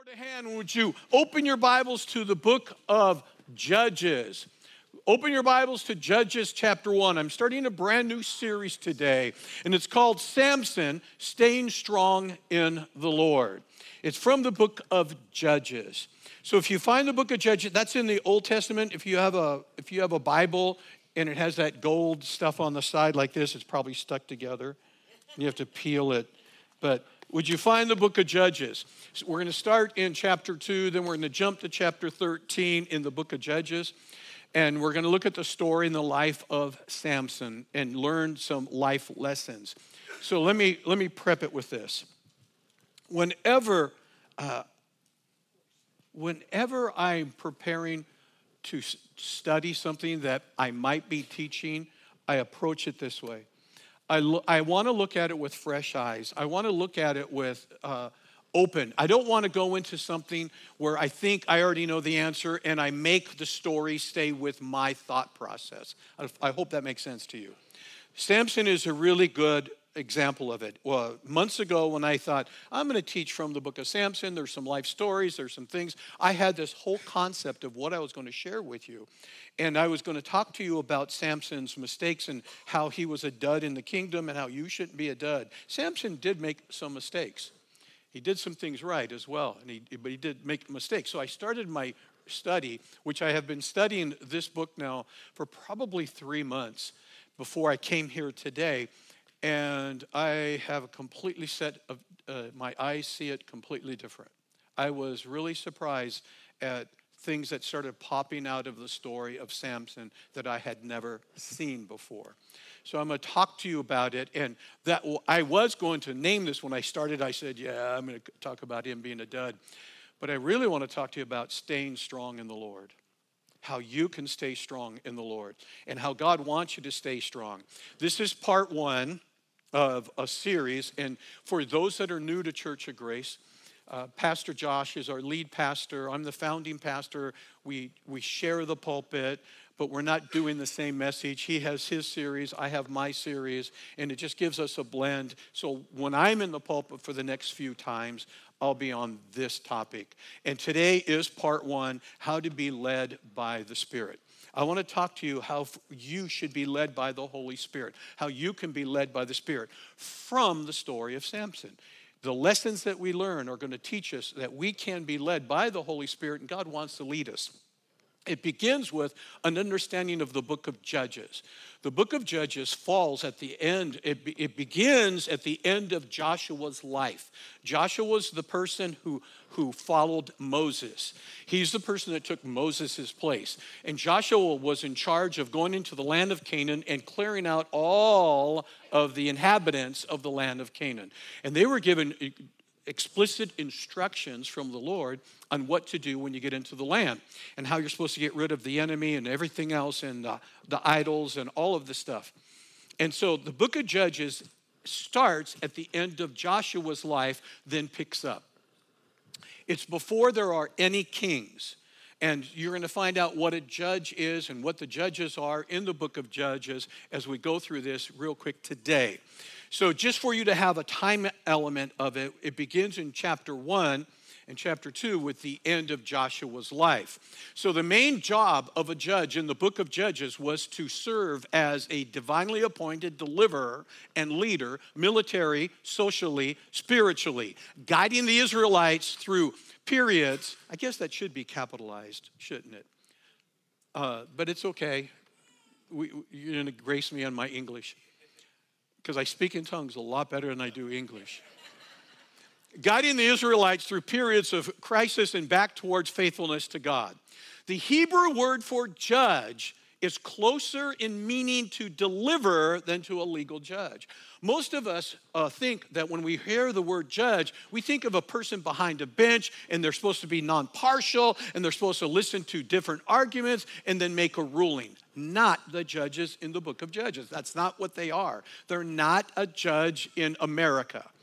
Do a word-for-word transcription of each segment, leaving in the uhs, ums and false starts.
word of hand, would you open your Bibles to the book of Judges? Open your Bibles to Judges chapter one. I'm starting a brand new series today, and it's called Samson, Staying Strong in the Lord. It's from the book of Judges. So if you find the book of Judges, that's in the Old Testament. If you have a, if you have a Bible and it has that gold stuff on the side like this, it's probably stuck together. You have to peel it. But would you find the book of Judges? So we're going to start in chapter two, then we're going to jump to chapter thirteen in the book of Judges. And we're going to look at the story in the life of Samson and learn some life lessons. So let me let me prep it with this. Whenever, uh, whenever I'm preparing to study something that I might be teaching, I approach it this way. I, lo- I want to look at it with fresh eyes. I want to look at it with uh, open. I don't want to go into something where I think I already know the answer and I make the story stay with my thought process. I, I hope that makes sense to you. Samson is a really good example of it. Well, months ago when I thought, I'm going to teach from the book of Samson, there's some life stories, there's some things, I had this whole concept of what I was going to share with you. And I was going to talk to you about Samson's mistakes and how he was a dud in the kingdom and how you shouldn't be a dud. Samson did make some mistakes. He did some things right as well, and he, but he did make mistakes. So I started my study, which I have been studying this book now for probably three months before I came here today. And I have a completely set of, uh, my eyes see it completely different. I was really surprised at things that started popping out of the story of Samson that I had never seen before. So I'm going to talk to you about it. And that I was going to name this when I started. I said, yeah, I'm going to talk about him being a dud. But I really want to talk to you about staying strong in the Lord. How you can stay strong in the Lord. And how God wants you to stay strong. This is part one of a series. And for those that are new to Church of Grace, Uh, Pastor Josh is our lead pastor. I'm the founding pastor. We we share the pulpit, but we're not doing the same message. He has his series, I have my series, and it just gives us a blend. So when I'm in the pulpit for the next few times, I'll be on this topic. And today is part one, how to be led by the Spirit. I want to talk to you how you should be led by the Holy Spirit, how you can be led by the Spirit from the story of Samson. The lessons that we learn are going to teach us that we can be led by the Holy Spirit, and God wants to lead us. It begins with an understanding of the book of Judges. The book of Judges falls at the end. It, be, it begins at the end of Joshua's life. Joshua was the person who, who followed Moses. He's the person that took Moses' place. And Joshua was in charge of going into the land of Canaan and clearing out all of the inhabitants of the land of Canaan. And they were given explicit instructions from the Lord on what to do when you get into the land and how you're supposed to get rid of the enemy and everything else and uh, the idols and all of the stuff. And so the book of Judges starts at the end of Joshua's life, then picks up. It's before there are any kings. And you're going to find out what a judge is and what the judges are in the book of Judges as we go through this real quick today. So just for you to have a time element of it, it begins in chapter one and chapter two with the end of Joshua's life. So the main job of a judge in the book of Judges was to serve as a divinely appointed deliverer and leader, military, socially, spiritually, guiding the Israelites through periods. I guess that should be capitalized, shouldn't it? Uh, but it's okay. We, you're going to grace me on my English, because I speak in tongues a lot better than I do English. Guiding the Israelites through periods of crisis and back towards faithfulness to God. The Hebrew word for judge is closer in meaning to deliver than to a legal judge. Most of us uh, think that when we hear the word judge, we think of a person behind a bench and they're supposed to be non-partial and they're supposed to listen to different arguments and then make a ruling. Not the judges in the book of Judges. That's not what they are. They're not a judge in America.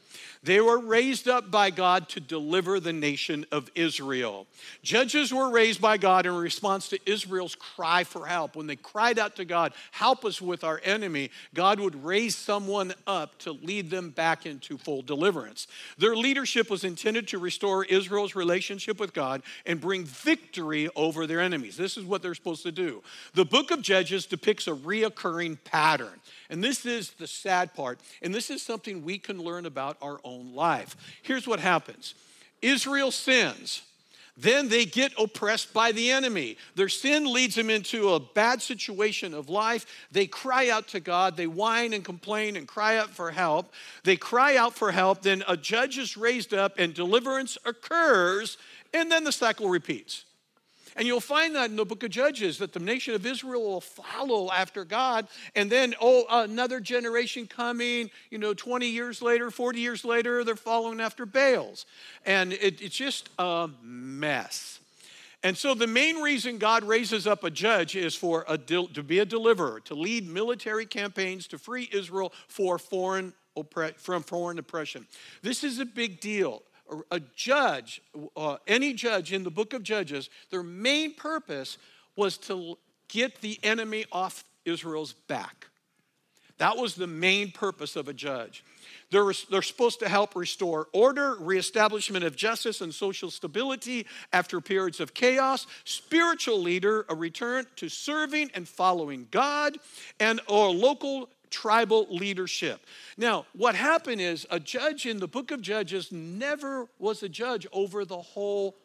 They were raised up by God to deliver the nation of Israel. Judges were raised by God in response to Israel's cry for help. When they cried out to God, help us with our enemy, God would raise someone up to lead them back into full deliverance. Their leadership was intended to restore Israel's relationship with God and bring victory over their enemies. This is what they're supposed to do. The book of Judges depicts a reoccurring pattern. And this is the sad part. And this is something we can learn about our own life. Here's what happens. Israel sins. Then they get oppressed by the enemy. Their sin leads them into a bad situation of life. They cry out to God. They whine and complain and cry out for help. They cry out for help. Then a judge is raised up and deliverance occurs. And then the cycle repeats. And you'll find that in the book of Judges, that the nation of Israel will follow after God. And then, oh, another generation coming, you know, twenty years later, forty years later, they're following after Baals. And it, it's just a mess. And so the main reason God raises up a judge is for a to be a deliverer, to lead military campaigns to free Israel for foreign from foreign oppression. This is a big deal. A judge, uh, any judge in the book of Judges, their main purpose was to get the enemy off Israel's back. That was the main purpose of a judge. They're, they're supposed to help restore order, reestablishment of justice and social stability after periods of chaos, spiritual leader, a return to serving and following God, and or local tribal leadership. Now, what happened is a judge in the book of Judges never was a judge over the whole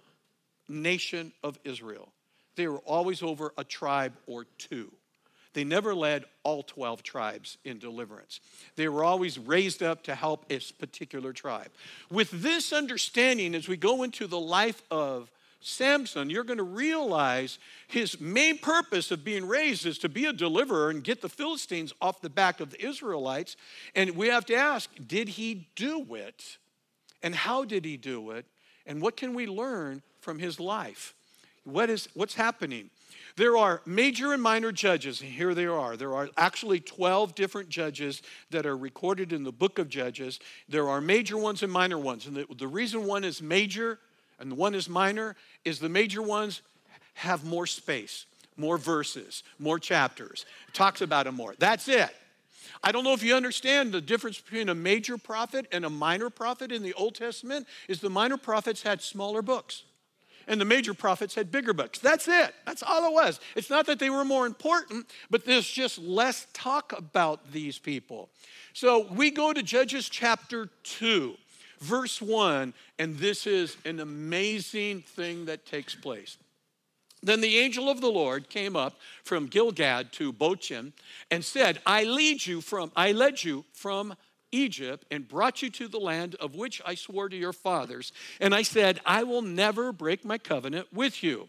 nation of Israel. They were always over a tribe or two. They never led all twelve tribes in deliverance. They were always raised up to help a particular tribe. With this understanding, as we go into the life of Samson, you're going to realize his main purpose of being raised is to be a deliverer and get the Philistines off the back of the Israelites. And we have to ask, did he do it? And how did he do it? And what can we learn from his life? What is, what's happening? There are major and minor judges, and here they are. There are actually twelve different judges that are recorded in the book of Judges. There are major ones and minor ones. And the, the reason one is major and the one is minor is the major ones have more space, more verses, more chapters. It talks about them more. That's it. I don't know if you understand the difference between a major prophet and a minor prophet in the Old Testament is the minor prophets had smaller books and the major prophets had bigger books. That's it. That's all it was. It's not that they were more important, but there's just less talk about these people. So we go to Judges chapter two. Verse one, and this is an amazing thing that takes place. Then the angel of the Lord came up from Gilgad to Bochim and said, I lead you from, I led you from Egypt and brought you to the land of which I swore to your fathers. And I said, I will never break my covenant with you.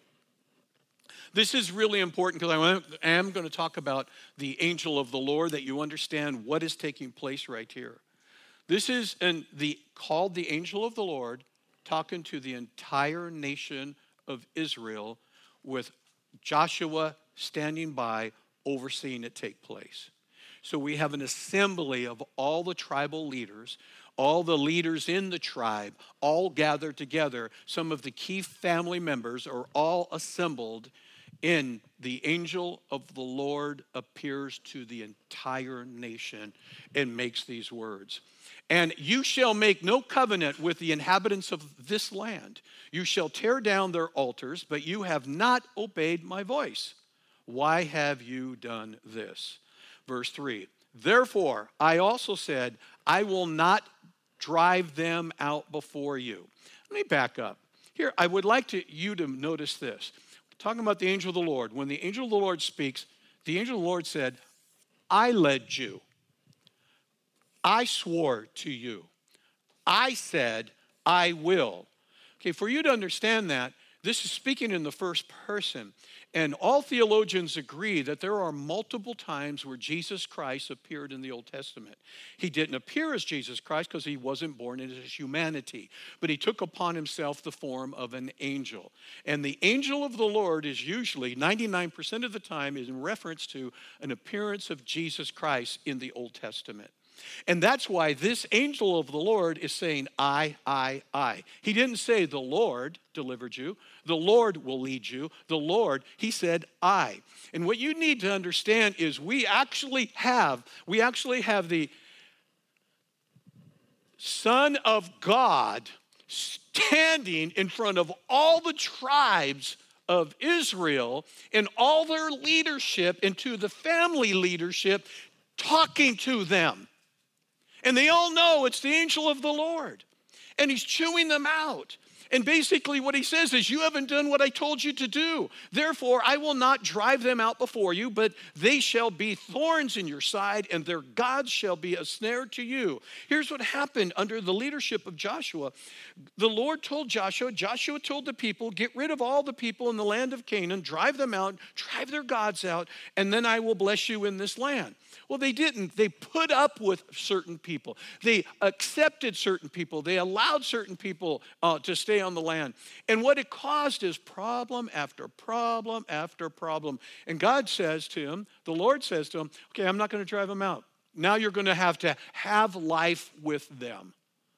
This is really important because I am going to talk about the angel of the Lord, that you understand what is taking place right here. This is an, the, called the angel of the Lord, talking to the entire nation of Israel with Joshua standing by, overseeing it take place. So we have an assembly of all the tribal leaders, all the leaders in the tribe, all gathered together. Some of the key family members are all assembled, and the angel of the Lord appears to the entire nation and makes these words. And you shall make no covenant with the inhabitants of this land. You shall tear down their altars, but you have not obeyed my voice. Why have you done this? Verse three, therefore I also said, I will not drive them out before you. Let me back up. Here, I would like to, you to notice this. Talking about the angel of the Lord. When the angel of the Lord speaks, the angel of the Lord said, I led you. I swore to you. I said, I will. Okay, for you to understand that, this is speaking in the first person. And all theologians agree that there are multiple times where Jesus Christ appeared in the Old Testament. He didn't appear as Jesus Christ because he wasn't born in his humanity, but he took upon himself the form of an angel. And the angel of the Lord is usually, ninety-nine percent of the time, is in reference to an appearance of Jesus Christ in the Old Testament. And that's why this angel of the Lord is saying, I, I, I. He didn't say the Lord delivered you. The Lord will lead you. The Lord, he said, I. And what you need to understand is we actually have, we actually have the Son of God standing in front of all the tribes of Israel and all their leadership and to the family leadership talking to them. And they all know it's the angel of the Lord. And he's chewing them out. And basically what he says is, you haven't done what I told you to do. Therefore, I will not drive them out before you, but they shall be thorns in your side, and their gods shall be a snare to you. Here's what happened under the leadership of Joshua. The Lord told Joshua, Joshua told the people, get rid of all the people in the land of Canaan, drive them out, drive their gods out, and then I will bless you in this land. Well, they didn't. They put up with certain people. They accepted certain people. They allowed certain people uh, to stay on the land. And what it caused is problem after problem after problem. And God says to him, the Lord says to him, okay, I'm not going to drive them out. Now you're going to have to have life with them.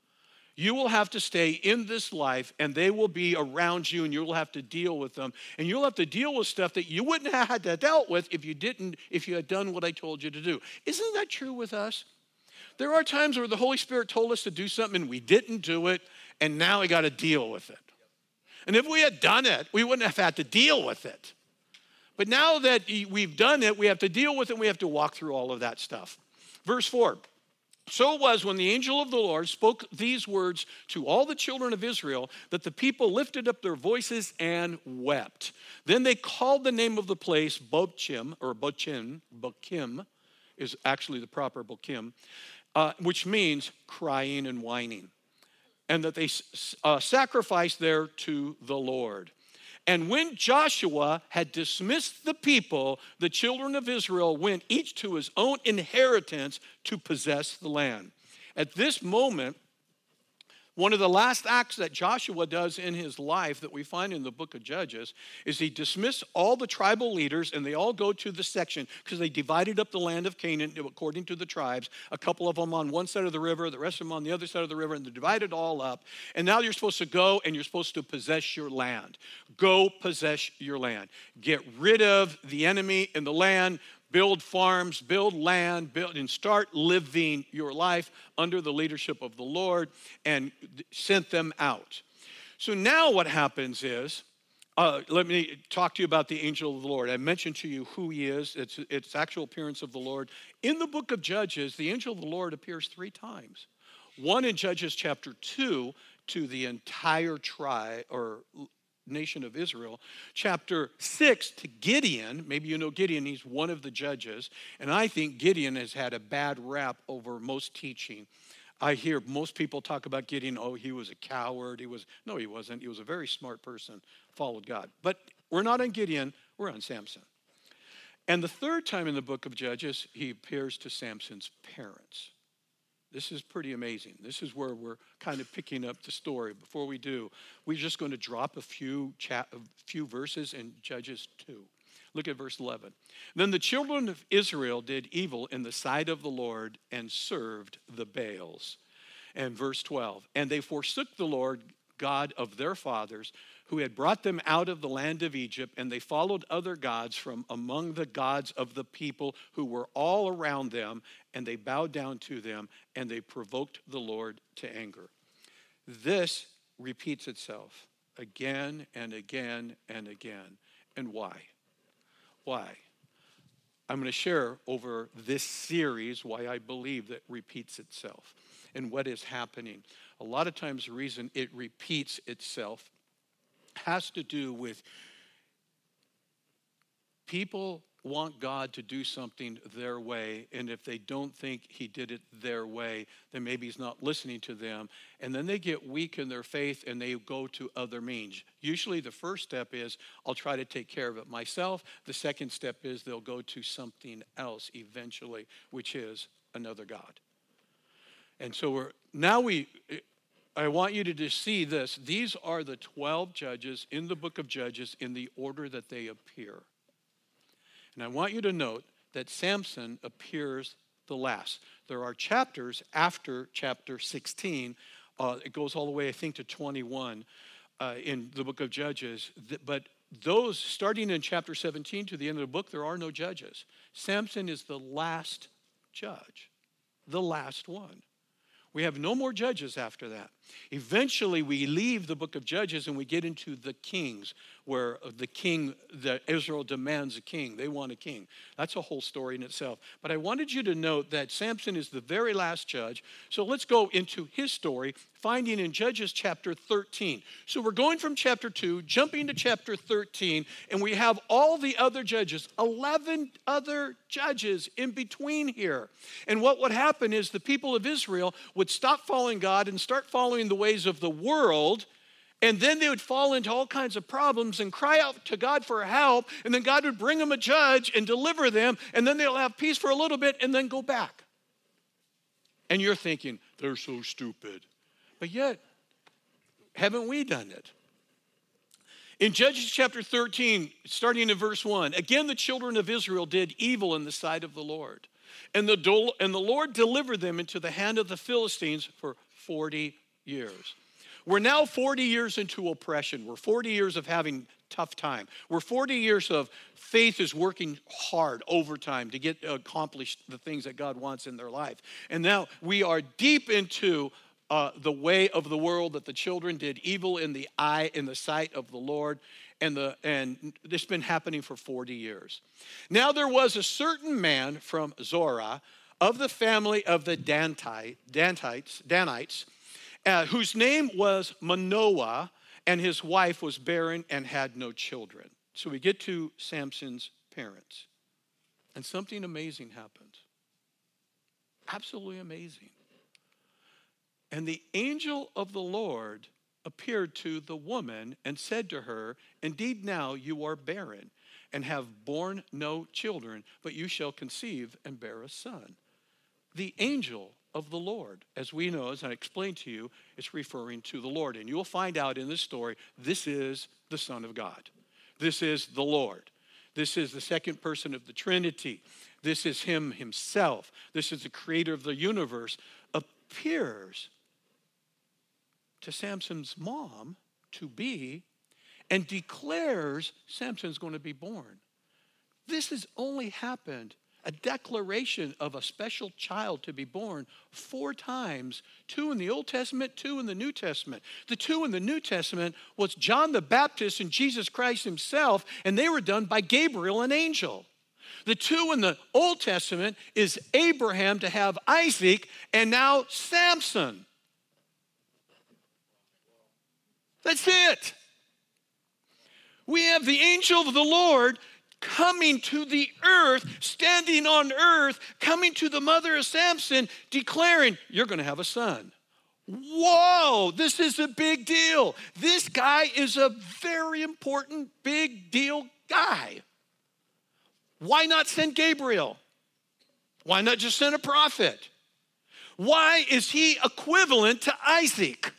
You will have to stay in this life, and they will be around you, and you'll have to deal with them. And you'll have to deal with stuff that you wouldn't have had to dealt with if you didn't, if you had done what I told you to do. Isn't that true with us? There are times where the Holy Spirit told us to do something and we didn't do it, and now we got to deal with it. And if we had done it, we wouldn't have had to deal with it. But now that we've done it, we have to deal with it, and we have to walk through all of that stuff. Verse four. So it was when the angel of the Lord spoke these words to all the children of Israel that the people lifted up their voices and wept. Then they called the name of the place Bochim, or Bochim, Bochim is actually the proper Bochim, uh, which means crying and whining. And that they uh, sacrificed there to the Lord. And when Joshua had dismissed the people, the children of Israel went each to his own inheritance to possess the land. At this moment, one of the last acts that Joshua does in his life that we find in the book of Judges is he dismissed all the tribal leaders, and they all go to the section because they divided up the land of Canaan according to the tribes. A couple of them on one side of the river, the rest of them on the other side of the river, and they divided all up. And now you're supposed to go and you're supposed to possess your land. Go possess your land. Get rid of the enemy in the land. Build farms, build land, build, and start living your life under the leadership of the Lord, and sent them out. So now what happens is, uh, let me talk to you about the angel of the Lord. I mentioned to you who he is. It's, it's actual appearance of the Lord. In the book of Judges, the angel of the Lord appears three times. One in Judges chapter two to the entire tribe or nation of Israel. Chapter six to Gideon. Maybe you know Gideon. He's one of the judges. And I think Gideon has had a bad rap over most teaching. I hear most people talk about Gideon. Oh, he was a coward. He was, no, he wasn't. He was a very smart person, followed God. But we're not on Gideon. We're on Samson. And the third time in the book of Judges, he appears to Samson's parents. This is pretty amazing. This is where we're kind of picking up the story. Before we do, we're just going to drop a few chat, a few verses in Judges two. Look at verse eleven. Then the children of Israel did evil in the sight of the Lord and served the Baals. And verse twelve. And they forsook the Lord God of their fathers, who had brought them out of the land of Egypt, and they followed other gods from among the gods of the people who were all around them, and they bowed down to them, and they provoked the Lord to anger. This repeats itself again and again and again. And why? Why? I'm going to share over this series why I believe that repeats itself and what is happening. A lot of times the reason it repeats itself has to do with people want God to do something their way, and if they don't think he did it their way, then maybe he's not listening to them, and then they get weak in their faith and they go to other means. Usually the first step is, I'll try to take care of it myself. The second step is they'll go to something else eventually, which is another God. And so we're now we I want you to just see this. These are the twelve judges in the book of Judges in the order that they appear. And I want you to note that Samson appears the last. There are chapters after chapter sixteen. Uh, it goes all the way, I think, to twenty-one uh, in the book of Judges. But those, starting in chapter seventeen to the end of the book, there are no judges. Samson is the last judge, the last one. We have no more judges after that. Eventually, we leave the book of Judges and we get into the kings, where the king, the Israel demands a king. They want a king. That's a whole story in itself. But I wanted you to note that Samson is the very last judge. So let's go into his story, finding in Judges chapter thirteen. So we're going from chapter two, jumping to chapter thirteen, and we have all the other judges, eleven other judges in between here. And what would happen is the people of Israel would stop following God and start following the ways of the world, and then they would fall into all kinds of problems and cry out to God for help, and then God would bring them a judge and deliver them, and then they'll have peace for a little bit and then go back. And you're thinking, they're so stupid. But yet, haven't we done it? In Judges chapter thirteen, starting in verse one, again the children of Israel did evil in the sight of the Lord. And the, do- and the Lord delivered them into the hand of the Philistines for forty years. We're now forty years into oppression. We're forty years of having tough time. We're forty years of faith is working hard overtime to get accomplished the things that God wants in their life. And now we are deep into uh, the way of the world, that the children did evil in the eye, in the sight of the Lord. And, the, and this has been happening for forty years. Now there was a certain man from Zorah of the family of the Danti, Dantites, Danites, uh, whose name was Manoah, and his wife was barren and had no children. So we get to Samson's parents. And something amazing happens. Absolutely amazing. And the angel of the Lord appeared to the woman and said to her, indeed now you are barren and have borne no children, but you shall conceive and bear a son. The angel of the Lord, as we know, as I explained to you, it's referring to the Lord. And you'll find out in this story, this is the Son of God. This is the Lord. This is the second person of the Trinity. This is him himself. This is the creator of the universe. Appears to Samson's mom to be and declares Samson's going to be born. This has only happened, a declaration of a special child to be born, four times, two in the Old Testament, two in the New Testament. The two in the New Testament was John the Baptist and Jesus Christ himself, and they were done by Gabriel, an angel. The two in the Old Testament is Abraham to have Isaac, and now Samson. That's it. We have the angel of the Lord coming to the earth, standing on earth, coming to the mother of Samson, declaring, you're going to have a son. Whoa, this is a big deal. This guy is a very important, big deal guy. Why not send Gabriel? Why not just send a prophet? Why is he equivalent to Isaac?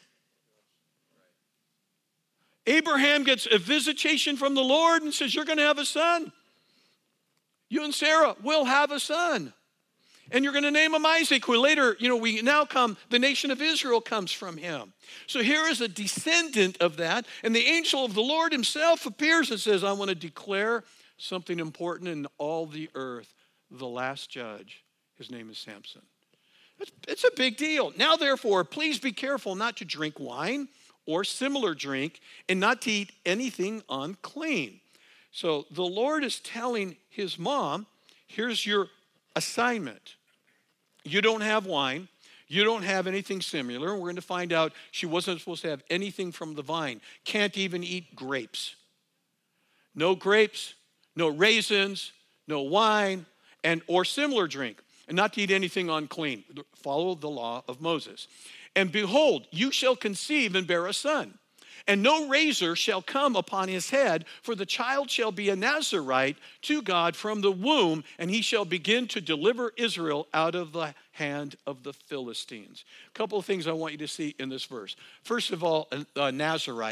Abraham gets a visitation from the Lord and says, you're going to have a son. You and Sarah will have a son. And you're going to name him Isaac, who later, you know, we now come, the nation of Israel comes from him. So here is a descendant of that. And the angel of the Lord himself appears and says, I want to declare something important in all the earth. The last judge, his name is Samson. It's, it's a big deal. Now, therefore, please be careful not to drink wine or similar drink, and not to eat anything unclean. So the Lord is telling his mom, here's your assignment. You don't have wine. You don't have anything similar. We're going to find out she wasn't supposed to have anything from the vine. Can't even eat grapes. No grapes, no raisins, no wine, and or similar drink. And not to eat anything unclean. Follow the law of Moses. And behold, you shall conceive and bear a son. And no razor shall come upon his head, for the child shall be a Nazarite to God from the womb, and he shall begin to deliver Israel out of the hand of the Philistines. A couple of things I want you to see in this verse. First of all, a, a Nazarite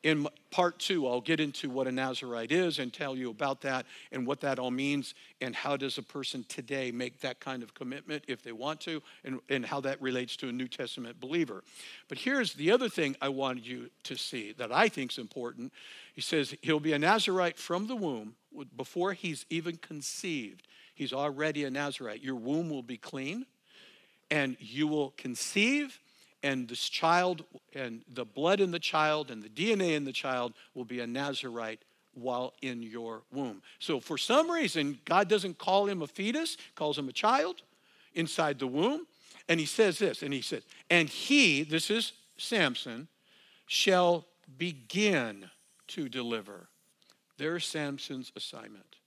in part two, I'll get into what a Nazirite is and tell you about that and what that all means and how does a person today make that kind of commitment if they want to, and, and how that relates to a New Testament believer. But here's the other thing I wanted you to see that I think is important. He says he'll be a Nazirite from the womb before he's even conceived. He's already a Nazirite. Your womb will be clean, and you will conceive, and this child and the blood in the child and the D N A in the child will be a Nazirite while in your womb. So for some reason, God doesn't call him a fetus, calls him a child inside the womb. And he says this, and he says, and he, this is Samson, shall begin to deliver. There's Samson's assignment.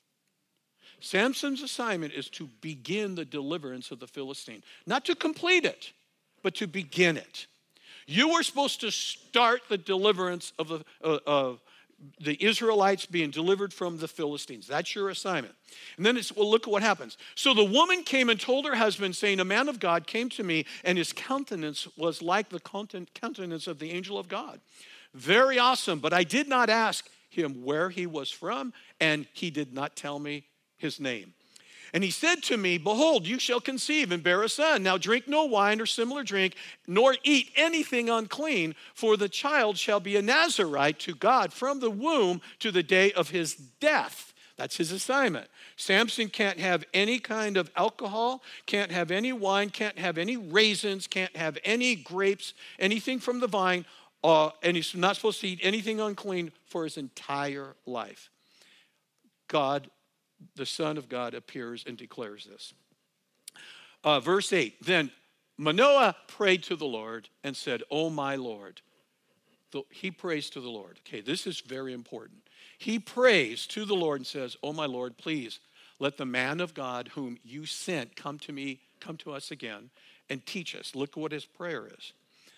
Samson's assignment is to begin the deliverance of the Philistine, not to complete it, but to begin it. You were supposed to start the deliverance of the, uh, of the Israelites being delivered from the Philistines. That's your assignment. And then it's, well, look at what happens. So the woman came and told her husband, saying, a man of God came to me, and his countenance was like the countenance of the angel of God. Very awesome, but I did not ask him where he was from, and he did not tell me his name. And he said to me, behold, you shall conceive and bear a son. Now drink no wine or similar drink, nor eat anything unclean, for the child shall be a Nazirite to God from the womb to the day of his death. That's his assignment. Samson can't have any kind of alcohol, can't have any wine, can't have any raisins, can't have any grapes, anything from the vine, uh, and he's not supposed to eat anything unclean for his entire life. God, the Son of God, appears and declares this. Uh, verse eight, then Manoah prayed to the Lord and said, oh my Lord. The, he prays to the Lord. Okay, this is very important. He prays to the Lord and says, oh my Lord, please let the man of God whom you sent come to me, come to us again and teach us. Look what his prayer is.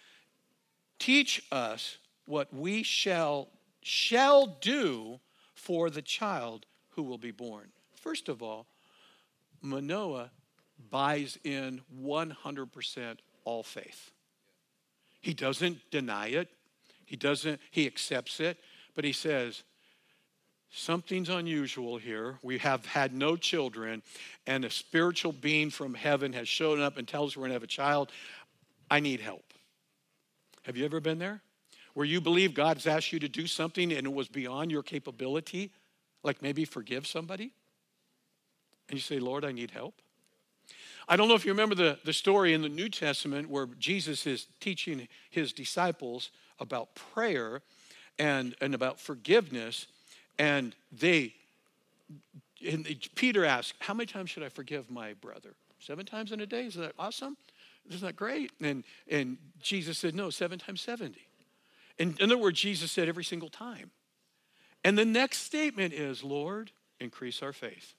Teach us what we shall, shall do for the child who will be born. First of all, Manoah buys in one hundred percent all faith. He doesn't deny it. He doesn't, he accepts it, but he says, something's unusual here. We have had no children, and a spiritual being from heaven has shown up and tells us we're going to have a child. I need help. Have you ever been there? Where you believe God's asked you to do something and it was beyond your capability? Like maybe forgive somebody? And you say, Lord, I need help. I don't know if you remember the, the story in the New Testament where Jesus is teaching his disciples about prayer and, and about forgiveness. And they, and Peter asked, how many times should I forgive my brother? Seven times in a day? Is that awesome? Isn't that great? And, and Jesus said, no, seven times seventy. In, in other words, Jesus said every single time. And the next statement is, Lord, increase our faith.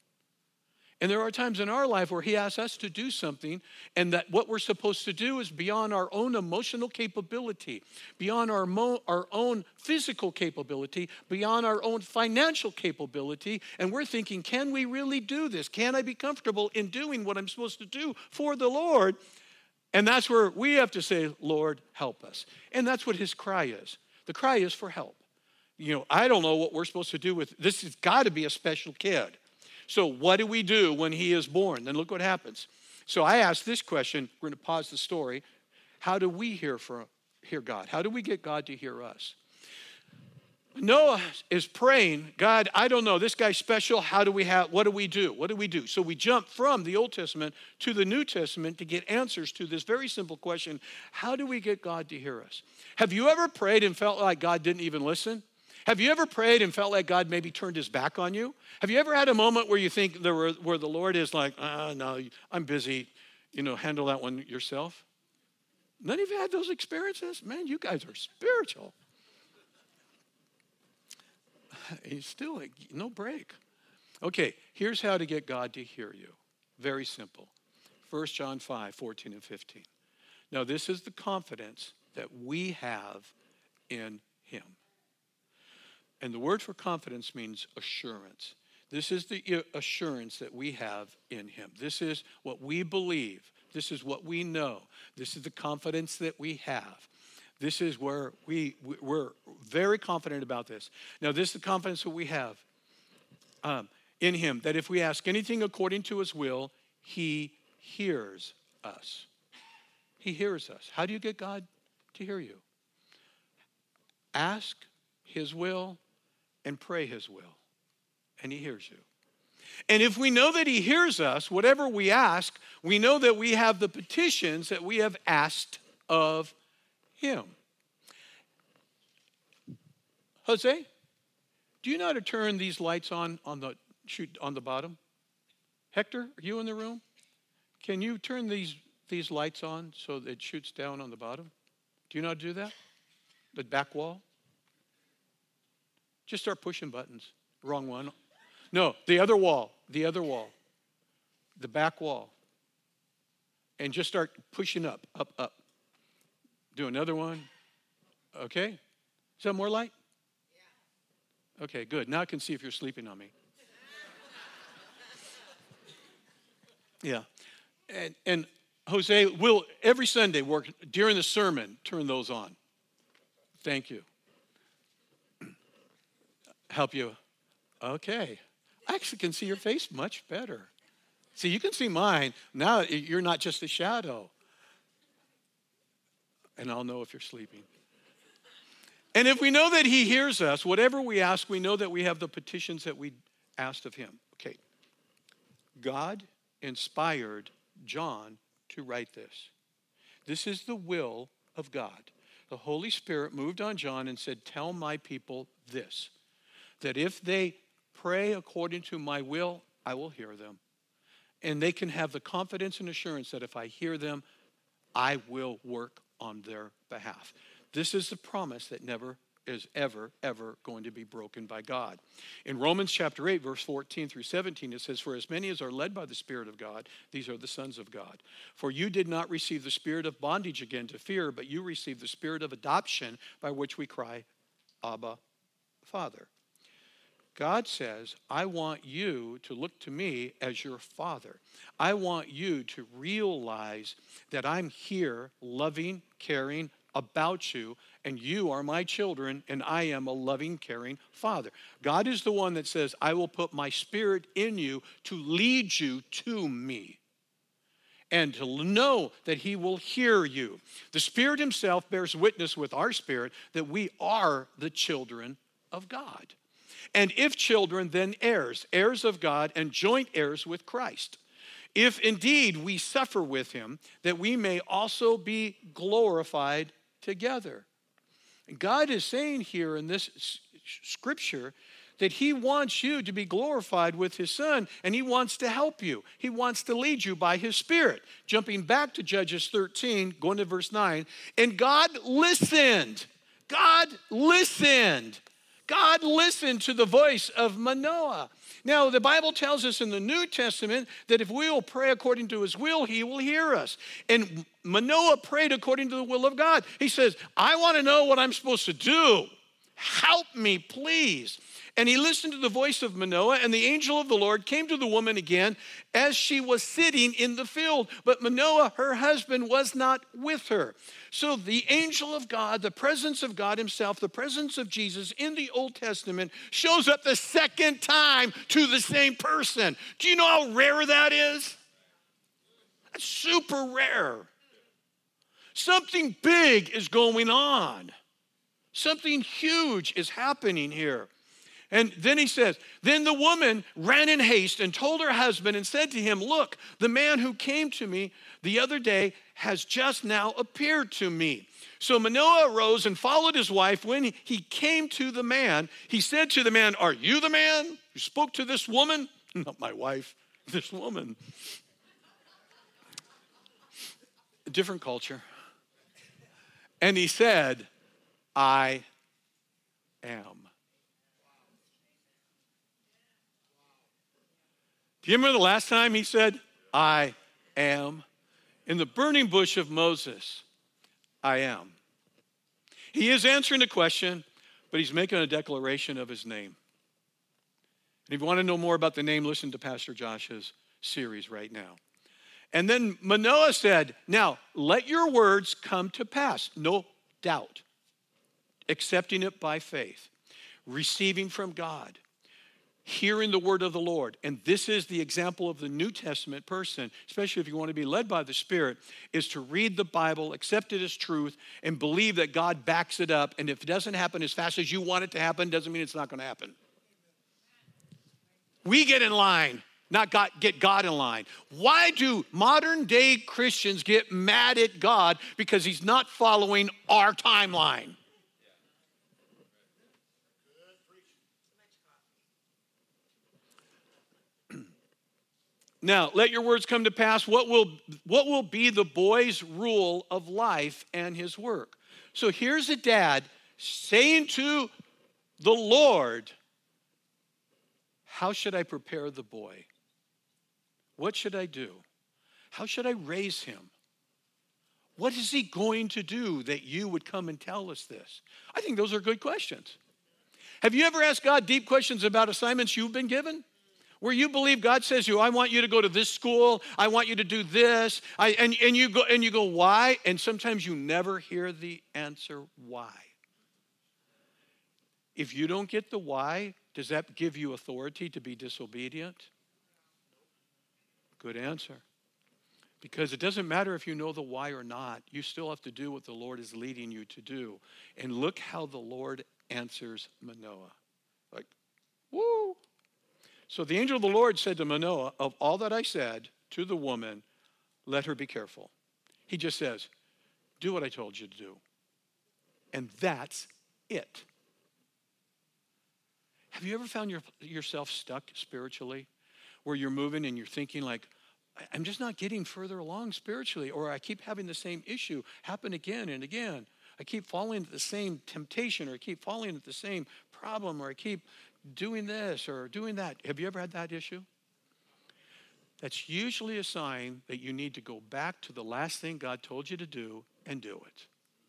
And there are times in our life where he asks us to do something, and that what we're supposed to do is beyond our own emotional capability, beyond our, mo- our own physical capability, beyond our own financial capability. And we're thinking, can we really do this? Can I be comfortable in doing what I'm supposed to do for the Lord? And that's where we have to say, Lord, help us. And that's what his cry is. The cry is for help. You know, I don't know what we're supposed to do with, this has got to be a special kid. So what do we do when he is born? Then look what happens. So I asked this question. We're going to pause the story. How do we hear from hear God? How do we get God to hear us? Noah is praying, God, I don't know, this guy's special. How do we have, what do we do? What do we do? So we jump from the Old Testament to the New Testament to get answers to this very simple question. How do we get God to hear us? Have you ever prayed and felt like God didn't even listen? Have you ever prayed and felt like God maybe turned his back on you? Have you ever had a moment where you think there were, where the Lord is like, ah, no, I'm busy, you know, handle that one yourself? None of you had those experiences? Man, you guys are spiritual. He's still like, no break. Okay, here's how to get God to hear you. Very simple. First John five, fourteen and fifteen. Now, this is the confidence that we have in him. And the word for confidence means assurance. This is the assurance that we have in him. This is what we believe. This is what we know. This is the confidence that we have. This is where we, we're very confident about this. Now, this is the confidence that we have um, in him, that if we ask anything according to his will, he hears us. He hears us. How do you get God to hear you? Ask his will and pray his will, and he hears you. And if we know that he hears us, whatever we ask, we know that we have the petitions that we have asked of him. Jose, do you know how to turn these lights on on the shoot on the bottom? Hector, are you in the room? Can you turn these these lights on so that it shoots down on the bottom? Do you know how to do that? The back wall? Just start pushing buttons. Wrong one. No, the other wall, the other wall, the back wall. And just start pushing up, up, up. Do another one. Okay. Is that more light? Yeah. Okay, good. Now I can see if you're sleeping on me. Yeah. And, and Jose will every Sunday work during the sermon, turn those on. Thank you. Help you. Okay. I actually can see your face much better. See, you can see mine. Now you're not just a shadow. And I'll know if you're sleeping. And if we know that he hears us, whatever we ask, we know that we have the petitions that we asked of him. Okay. God inspired John to write this. This is the will of God. The Holy Spirit moved on John and said, tell my people this, that if they pray according to my will, I will hear them. And they can have the confidence and assurance that if I hear them, I will work on their behalf. This is the promise that never is ever, ever going to be broken by God. In Romans chapter eight, verse fourteen through seventeen, it says, for as many as are led by the Spirit of God, these are the sons of God. For you did not receive the spirit of bondage again to fear, but you received the spirit of adoption by which we cry, Abba, Father. God says, I want you to look to me as your father. I want you to realize that I'm here loving, caring about you, and you are my children, and I am a loving, caring father. God is the one that says, I will put my spirit in you to lead you to me and to know that he will hear you. The Spirit himself bears witness with our spirit that we are the children of God. And if children, then heirs, heirs of God and joint heirs with Christ. If indeed we suffer with him, that we may also be glorified together. And God is saying here in this scripture that he wants you to be glorified with his son, and he wants to help you. He wants to lead you by his Spirit. Jumping back to Judges thirteen, going to verse nine, and God listened. God listened. God listened to the voice of Manoah. Now, the Bible tells us in the New Testament that if we will pray according to his will, he will hear us. And Manoah prayed according to the will of God. He says, I want to know what I'm supposed to do. Help me, please. And he listened to the voice of Manoah, and the angel of the Lord came to the woman again as she was sitting in the field. But Manoah, her husband, was not with her. So the angel of God, the presence of God himself, the presence of Jesus in the Old Testament shows up the second time to the same person. Do you know how rare that is? That's super rare. Something big is going on. Something huge is happening here. And then he says, then the woman ran in haste and told her husband and said to him, look, the man who came to me the other day has just now appeared to me. So Manoah arose and followed his wife. When he came to the man, he said to the man, are you the man who spoke to this woman? Not my wife, this woman. A different culture. And he said, I am. Do you remember the last time he said, I am? In the burning bush of Moses, I am. He is answering the question, but he's making a declaration of his name. And if you want to know more about the name, listen to Pastor Josh's series right now. And then Manoah said, now let your words come to pass. No doubt, accepting it by faith, receiving from God, hearing the word of the Lord. And this is the example of the New Testament person, especially if you want to be led by the Spirit, is to read the Bible, accept it as truth, and believe that God backs it up. And if it doesn't happen as fast as you want it to happen, doesn't mean it's not going to happen. We get in line, not God, get God in line. Why do modern day Christians get mad at God? Because he's not following our timeline. Now, let your words come to pass. What will, what will be the boy's rule of life and his work? So here's a dad saying to the Lord, how should I prepare the boy? What should I do? How should I raise him? What is he going to do that you would come and tell us this? I think those are good questions. Have you ever asked God deep questions about assignments you've been given? Where you believe God says to you, I want you to go to this school, I want you to do this, I, and, and, you go, and you go, why? And sometimes you never hear the answer why. If you don't get the why, does that give you authority to be disobedient? Good answer. Because it doesn't matter if you know the why or not, you still have to do what the Lord is leading you to do. And look how the Lord answers Manoah. Like, woo! So the angel of the Lord said to Manoah, of all that I said to the woman, let her be careful. He just says, do what I told you to do. And that's it. Have you ever found your, yourself stuck spiritually? Where you're moving and you're thinking like, I'm just not getting further along spiritually. Or I keep having the same issue happen again and again. I keep falling into the same temptation, or I keep falling into the same problem, or I keep doing this or doing that. Have you ever had that issue? That's usually a sign that you need to go back to the last thing God told you to do and do it.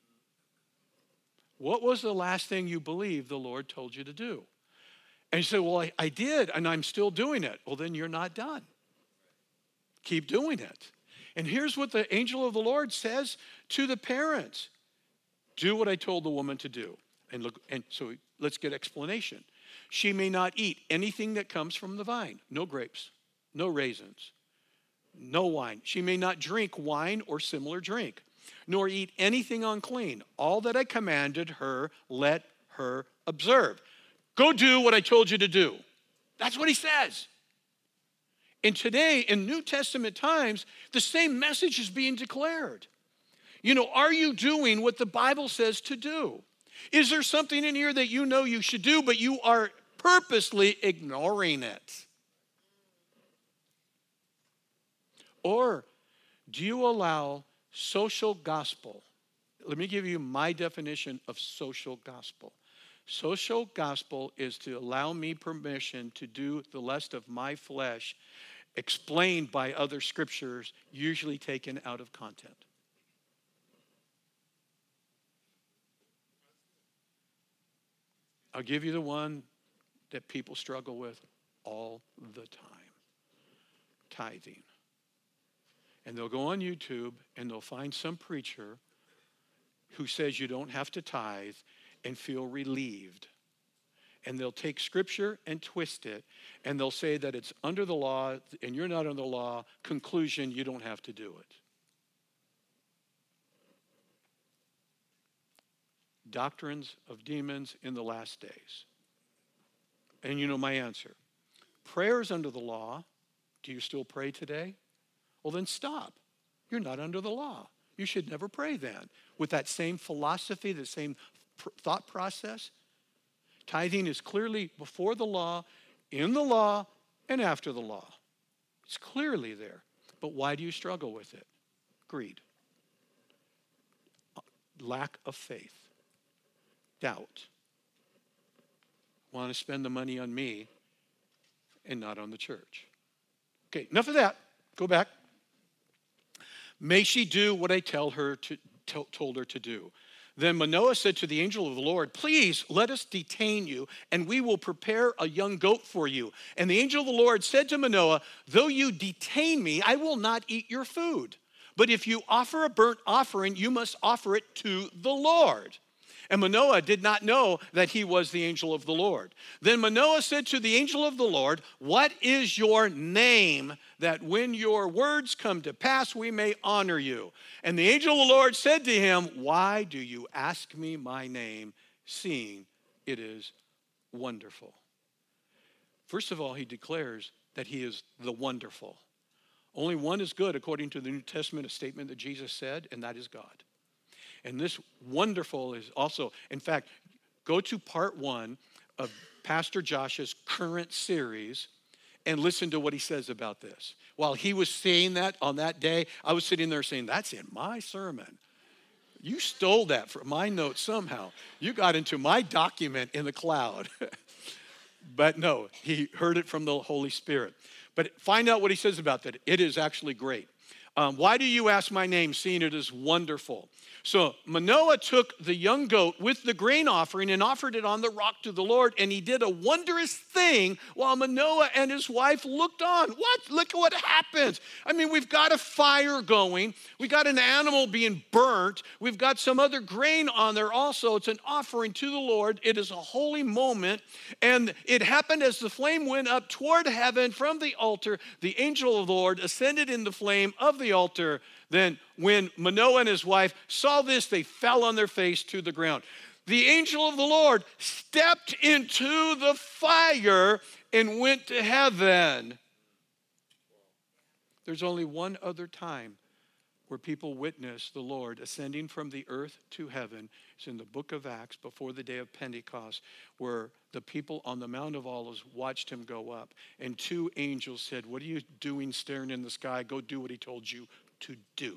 What was the last thing you believe the Lord told you to do? And you say, well, I, I did, and I'm still doing it. Well, then you're not done. Keep doing it. And here's what the angel of the Lord says to the parents. Do what I told the woman to do. And look, and so let's get explanation. She may not eat anything that comes from the vine. No grapes, no raisins, no wine. She may not drink wine or similar drink, nor eat anything unclean. All that I commanded her, let her observe. Go do what I told you to do. That's what he says. And today, in New Testament times, the same message is being declared. You know, are you doing what the Bible says to do? Is there something in here that you know you should do, but you are purposely ignoring it? Or do you allow social gospel? Let me give you my definition of social gospel. Social gospel is to allow me permission to do the lust of my flesh, explained by other scriptures, usually taken out of content. I'll give you the one that people struggle with all the time. Tithing. And they'll go on YouTube and they'll find some preacher who says you don't have to tithe and feel relieved. And they'll take scripture and twist it, and they'll say that it's under the law and you're not under the law. Conclusion, you don't have to do it. Doctrines of demons in the last days. And you know my answer. Prayer is under the law. Do you still pray today? Well, then stop. You're not under the law. You should never pray then. With that same philosophy, the same pr- thought process. Tithing is clearly before the law, in the law, and after the law. It's clearly there. But why do you struggle with it? Greed. Lack of faith. Doubt. Want to spend the money on me and not on the church. Okay, enough of that. Go back. May she do what I tell her to, t- told her to do. Then Manoah said to the angel of the Lord, please let us detain you, and we will prepare a young goat for you. And the angel of the Lord said to Manoah, though you detain me, I will not eat your food. But if you offer a burnt offering, you must offer it to the Lord. And Manoah did not know that he was the angel of the Lord. Then Manoah said to the angel of the Lord, what is your name, that when your words come to pass, we may honor you? And the angel of the Lord said to him, why do you ask me my name, seeing it is wonderful? First of all, he declares that he is the wonderful. Only one is good, according to the New Testament, a statement that Jesus said, and that is God. And this wonderful is also, in fact, go to part one of Pastor Josh's current series and listen to what he says about this. While he was saying that on that day, I was sitting there saying, that's in my sermon. You stole that from my notes somehow. You got into my document in the cloud. But no, he heard it from the Holy Spirit. But find out what he says about that. It is actually great. Um, why do you ask my name, seeing it is wonderful? So Manoah took the young goat with the grain offering and offered it on the rock to the Lord, and he did a wondrous thing while Manoah and his wife looked on. What? Look at what happens. I mean, we've got a fire going. We got an animal being burnt. We've got some other grain on there also. It's an offering to the Lord. It is a holy moment, and it happened as the flame went up toward heaven from the altar. The angel of the Lord ascended in the flame of the altar. Then when Manoah and his wife saw this, they fell on their face to the ground. The angel of the Lord stepped into the fire and went to heaven. There's only one other time where people witness the Lord ascending from the earth to heaven. It's in the book of Acts before the day of Pentecost, where the people on the Mount of Olives watched him go up. And two angels said, what are you doing staring in the sky? Go do what he told you to do.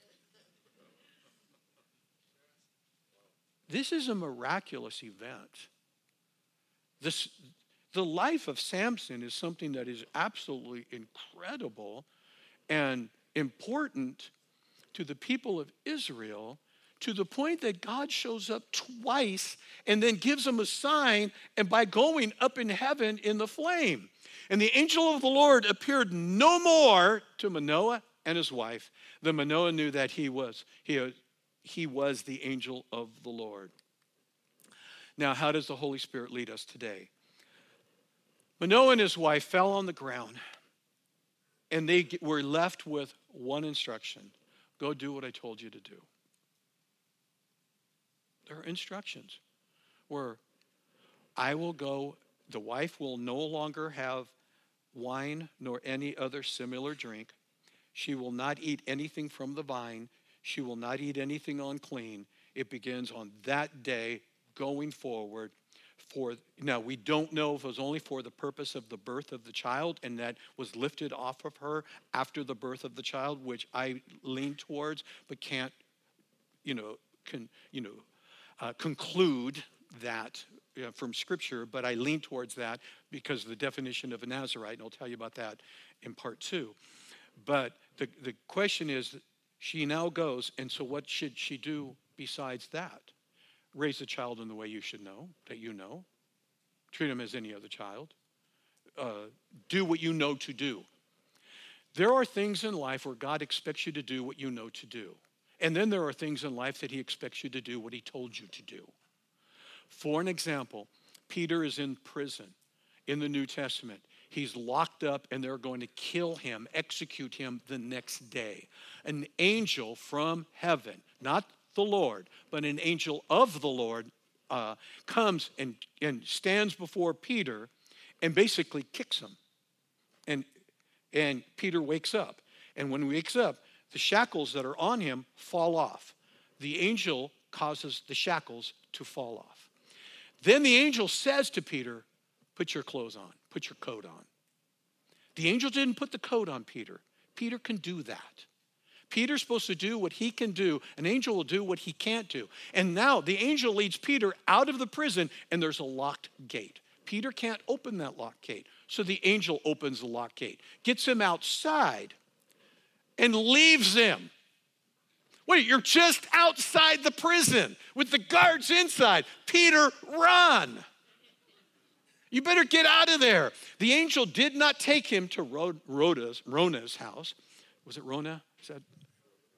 This is a miraculous event. This, the life of Samson is something that is absolutely incredible and important to the people of Israel, to the point that God shows up twice and then gives them a sign, and by going up in heaven in the flame. And the angel of the Lord appeared no more to Manoah and his wife. Then Manoah knew that he was, he, he was the angel of the Lord. Now, how does the Holy Spirit lead us today? Manoah and his wife fell on the ground, and they were left with one instruction. Go do what I told you to do. There are instructions where I will go, the wife will no longer have wine nor any other similar drink. She will not eat anything from the vine. She will not eat anything unclean. It begins on that day going forward. For now, we don't know if it was only for the purpose of the birth of the child, and that was lifted off of her after the birth of the child, which I lean towards, but can't, you know, can you know, uh, conclude that uh, from Scripture. But I lean towards that because of the definition of a Nazirite, and I'll tell you about that in part two. But the the question is, she now goes, and so what should she do besides that? Raise the child in the way you should know, that you know. Treat him as any other child. Uh, do what you know to do. There are things in life where God expects you to do what you know to do. And then there are things in life that he expects you to do what he told you to do. For an example, Peter is in prison in the New Testament. He's locked up and they're going to kill him, execute him the next day. An angel from heaven, not the Lord, but an angel of the Lord uh, comes and, and stands before Peter and basically kicks him. And, and Peter wakes up. And when he wakes up, the shackles that are on him fall off. The angel causes the shackles to fall off. Then the angel says to Peter, put your clothes on, put your coat on. The angel didn't put the coat on Peter. Peter can do that. Peter's supposed to do what he can do. An angel will do what he can't do. And now the angel leads Peter out of the prison, and there's a locked gate. Peter can't open that locked gate. So the angel opens the locked gate, gets him outside, and leaves him. Wait, you're just outside the prison with the guards inside. Peter, run. You better get out of there. The angel did not take him to Rhoda's, Rona's house. Was it Rona? Is that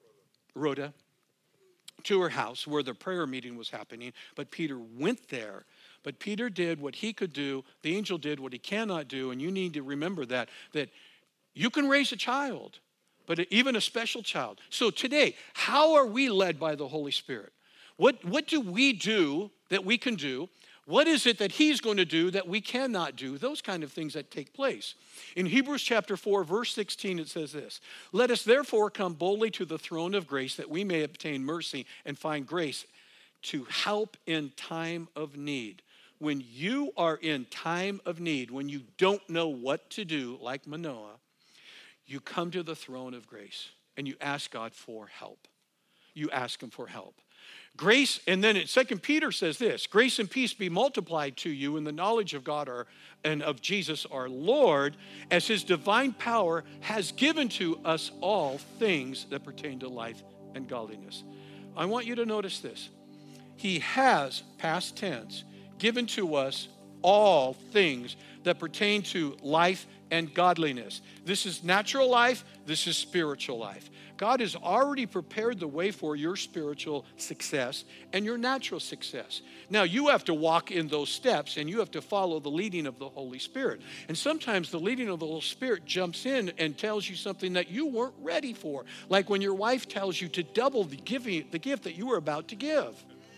Rhoda to her house where the prayer meeting was happening, but Peter went there. But Peter did what he could do. The angel did what he cannot do, and you need to remember that, that you can raise a child, but even a special child. So today, how are we led by the Holy Spirit? What, what do we do that we can do? What is it that he's going to do that we cannot do? Those kind of things that take place. In Hebrews chapter four, verse sixteen, it says this: "Let us therefore come boldly to the throne of grace that we may obtain mercy and find grace to help in time of need." When you are in time of need, when you don't know what to do, like Manoah, you come to the throne of grace and you ask God for help. You ask him for help. Grace, and then Second Peter says this: "Grace and peace be multiplied to you in the knowledge of God our, and of Jesus our Lord, as his divine power has given to us all things that pertain to life and godliness." I want you to notice this. He has, past tense, given to us all things that pertain to life and godliness. This is natural life. This is spiritual life. God has already prepared the way for your spiritual success and your natural success. Now, you have to walk in those steps, and you have to follow the leading of the Holy Spirit. And sometimes the leading of the Holy Spirit jumps in and tells you something that you weren't ready for. Like when your wife tells you to double the, giving, the gift that you were about to give.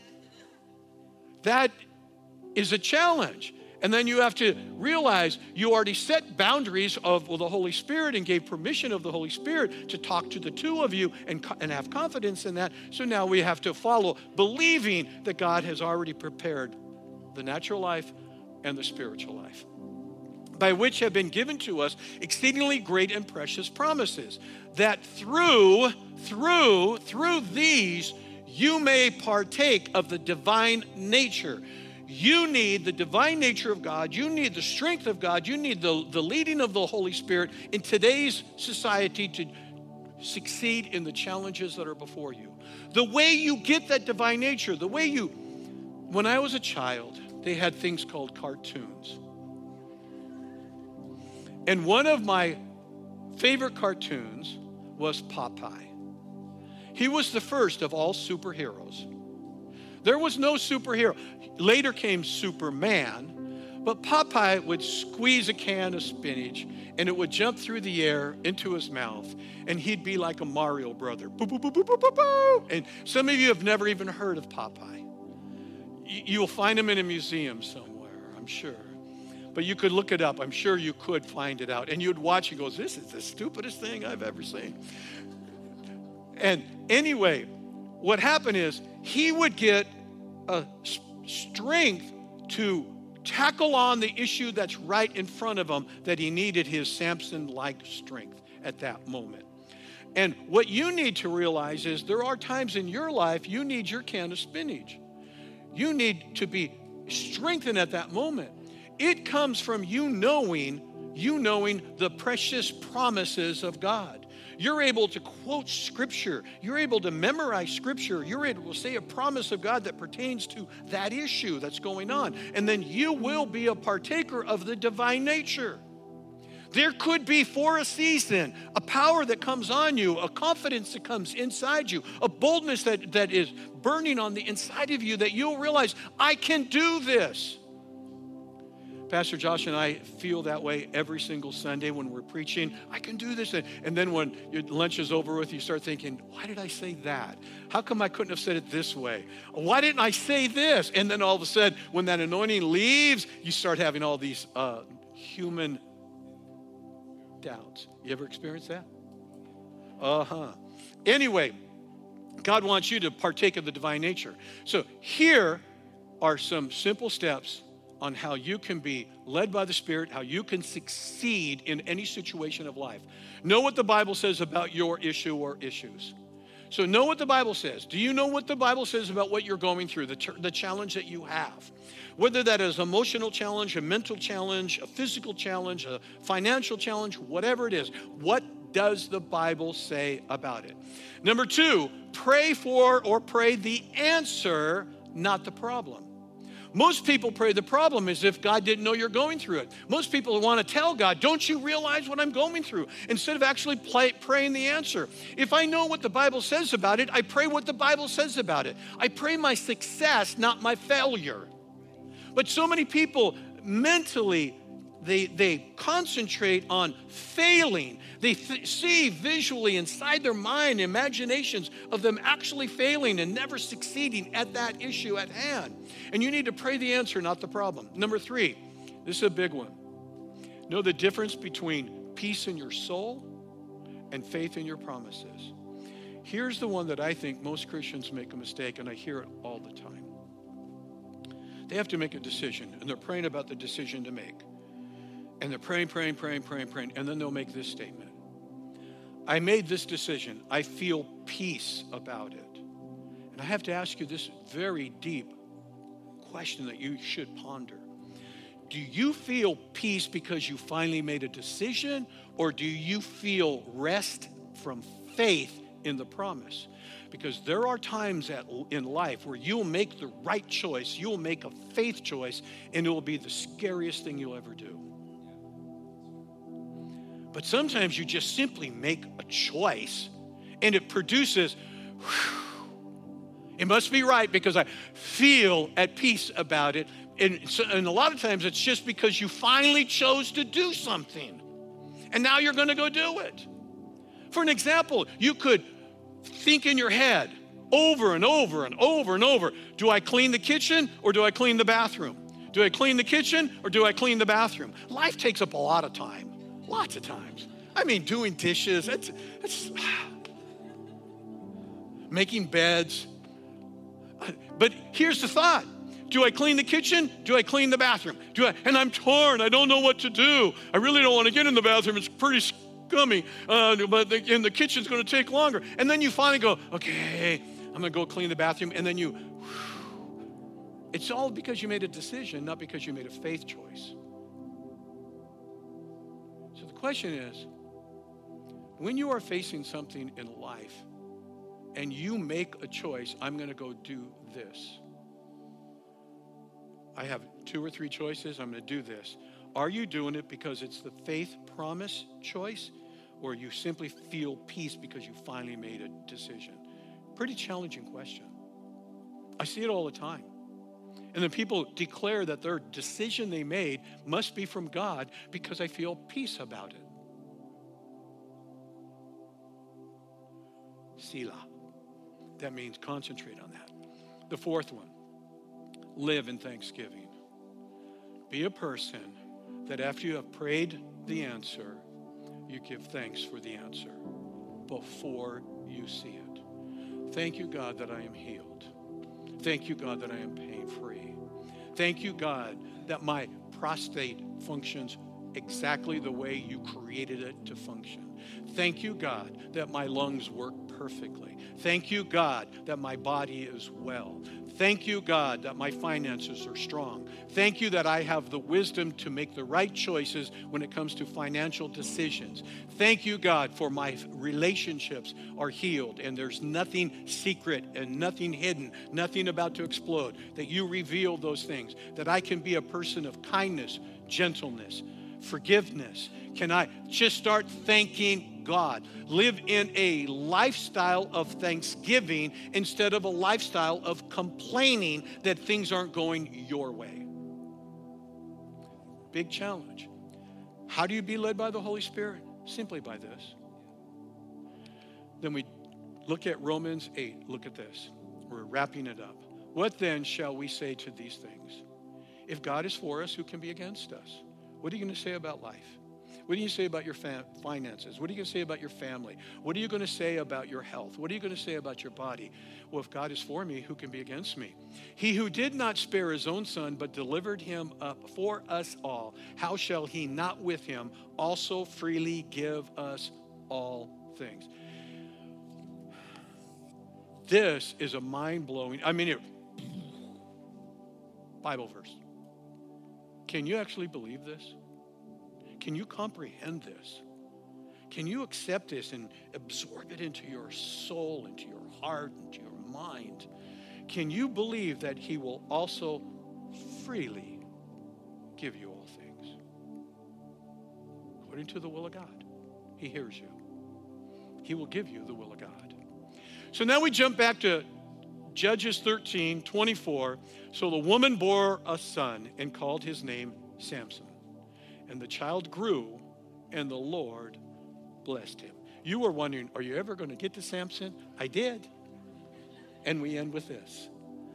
That is a challenge. And then you have to realize you already set boundaries of well, the Holy Spirit and gave permission of the Holy Spirit to talk to the two of you and, and have confidence in that. So now we have to follow, believing that God has already prepared the natural life and the spiritual life, by which have been given to us exceedingly great and precious promises, that through, through, through these you may partake of the divine nature. You need the divine nature of God. You need the strength of God. You need the, the leading of the Holy Spirit in today's society to succeed in the challenges that are before you. The way you get that divine nature, the way you, when I was a child, they had things called cartoons. And one of my favorite cartoons was Popeye. He was the first of all superheroes. There was no superhero. Later came Superman, but Popeye would squeeze a can of spinach and it would jump through the air into his mouth, and he'd be like a Mario brother. Boo, boo, boo, boo, boo, boo, boo. And some of you have never even heard of Popeye. You'll find him in a museum somewhere, I'm sure. But you could look it up. I'm sure you could find it out. And you'd watch and go, this is the stupidest thing I've ever seen. And anyway, what happened is he would get a strength to tackle on the issue that's right in front of him, that he needed his Samson-like strength at that moment. And what you need to realize is there are times in your life you need your can of spinach. You need to be strengthened at that moment. It comes from you knowing, you knowing the precious promises of God. You're able to quote Scripture. You're able to memorize Scripture. You're able to say a promise of God that pertains to that issue that's going on. And then you will be a partaker of the divine nature. There could be for a season a power that comes on you, a confidence that comes inside you, a boldness that, that is burning on the inside of you, that you'll realize, I can do this. Pastor Josh and I feel that way every single Sunday when we're preaching. I can do this. And then when your lunch is over with, you start thinking, why did I say that? How come I couldn't have said it this way? Why didn't I say this? And then all of a sudden, when that anointing leaves, you start having all these uh, human doubts. You ever experienced that? Uh-huh. Anyway, God wants you to partake of the divine nature. So here are some simple steps on how you can be led by the Spirit, how you can succeed in any situation of life. Know what the Bible says about your issue or issues. So know what the Bible says. Do you know what the Bible says about what you're going through, the, ch- the challenge that you have? Whether that is an emotional challenge, a mental challenge, a physical challenge, a financial challenge, whatever it is. What does the Bible say about it? Number two, pray for or pray the answer, not the problem. Most people pray the problem as if God didn't know you're going through it. Most people want to tell God, don't you realize what I'm going through? Instead of actually play, praying the answer. If I know what the Bible says about it, I pray what the Bible says about it. I pray my success, not my failure. But so many people mentally, they, they concentrate on failing. They th- see visually inside their mind imaginations of them actually failing and never succeeding at that issue at hand. And you need to pray the answer, not the problem. Number three, this is a big one. Know the difference between peace in your soul and faith in your promises. Here's the one that I think most Christians make a mistake, and I hear it all the time. They have to make a decision, and they're praying about the decision to make. And they're praying, praying, praying, praying, praying, and then they'll make this statement. I made this decision. I feel peace about it. And I have to ask you this very deep question that you should ponder. Do you feel peace because you finally made a decision, or do you feel rest from faith in the promise? Because there are times at, in life where you'll make the right choice, you'll make a faith choice, and it will be the scariest thing you'll ever do. But sometimes you just simply make a choice and it produces, whew, it must be right because I feel at peace about it. And, so, and a lot of times it's just because you finally chose to do something. And now you're going to go do it. For an example, you could think in your head over and over and over and over, do I clean the kitchen or do I clean the bathroom? Do I clean the kitchen or do I clean the bathroom? Life takes up a lot of time. Lots of times. I mean, doing dishes, that's, that's making beds. But here's the thought. Do I clean the kitchen? Do I clean the bathroom? Do I? And I'm torn. I don't know what to do. I really don't want to get in the bathroom. It's pretty scummy. Uh, but the, and the kitchen's going to take longer. And then you finally go, okay, I'm going to go clean the bathroom. And then you, whew, it's all because you made a decision, not because you made a faith choice. So the question is, when you are facing something in life and you make a choice, I'm going to go do this. I have two or three choices. I'm going to do this. Are you doing it because it's the faith promise choice, or you simply feel peace because you finally made a decision? Pretty challenging question. I see it all the time. And then people declare that their decision they made must be from God because I feel peace about it. Selah. That means concentrate on that. The fourth one, live in thanksgiving. Be a person that after you have prayed the answer, you give thanks for the answer before you see it. Thank you, God, that I am healed. Thank you, God, that I am pain-free. Thank you, God, that my prostate functions exactly the way you created it to function. Thank you, God, that my lungs work perfectly. Thank you, God, that my body is well. Thank you, God, that my finances are strong. Thank you that I have the wisdom to make the right choices when it comes to financial decisions. Thank you, God, for my relationships are healed and there's nothing secret and nothing hidden, nothing about to explode, that you reveal those things, that I can be a person of kindness, gentleness, forgiveness. Can I just start thanking God? Live in a lifestyle of thanksgiving instead of a lifestyle of complaining that things aren't going your way. Big challenge. How do you be led by the Holy Spirit? Simply by this. Then we look at Romans eight. Look at this. We're wrapping it up. What then shall we say to these things? If God is for us, who can be against us? What are you going to say about life? What are you going to say about your fa- finances? What are you going to say about your family? What are you going to say about your health? What are you going to say about your body? Well, if God is for me, who can be against me? He who did not spare his own son, but delivered him up for us all, how shall he not with him also freely give us all things? This is a mind-blowing, I mean, it, Bible verse. Can you actually believe this? Can you comprehend this? Can you accept this and absorb it into your soul, into your heart, into your mind? Can you believe that he will also freely give you all things. According to the will of God. He hears you. He will give you the will of God. So now we jump back to Judges thirteen, twenty-four. So the woman bore a son and called his name Samson. And the child grew, and the Lord blessed him. You were wondering, are you ever going to get to Samson? I did. And we end with this.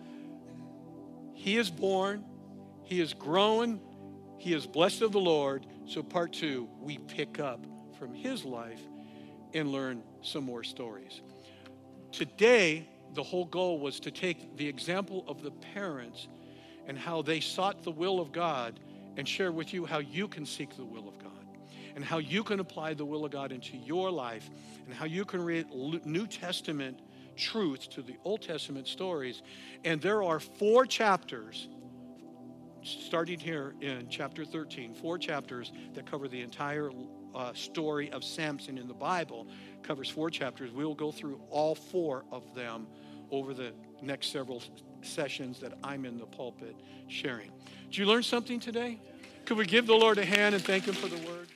He is born. He is growing. He is blessed of the Lord. So part two, we pick up from his life and learn some more stories. Today, the whole goal was to take the example of the parents and how they sought the will of God and share with you how you can seek the will of God and how you can apply the will of God into your life and how you can read New Testament truths to the Old Testament stories. And there are four chapters, starting here in chapter thirteen, four chapters that cover the entire uh, story of Samson in the Bible. Covers four chapters. We will go through all four of them over the next several sessions that I'm in the pulpit sharing. Did you learn something today? Could we give the Lord a hand and thank him for the word?